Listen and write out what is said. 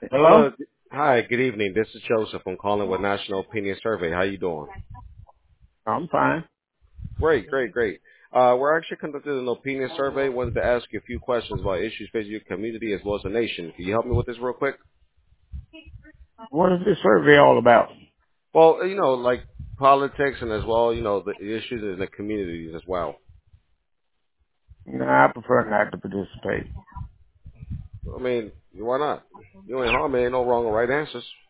Hello? Hello. Hi, good evening. This is Joseph. I'm calling with National Opinion Survey. How you doing? I'm fine. Great, great, great. We're actually conducting an opinion survey. Wanted to ask you a few questions about issues facing your community as well as the nation. Can you help me with this real quick? What is this survey all about? Well, like politics and as well, the issues in the communities as well. Nah, I prefer not to participate. I mean, why not? You ain't harm. There ain't no wrong or right answers.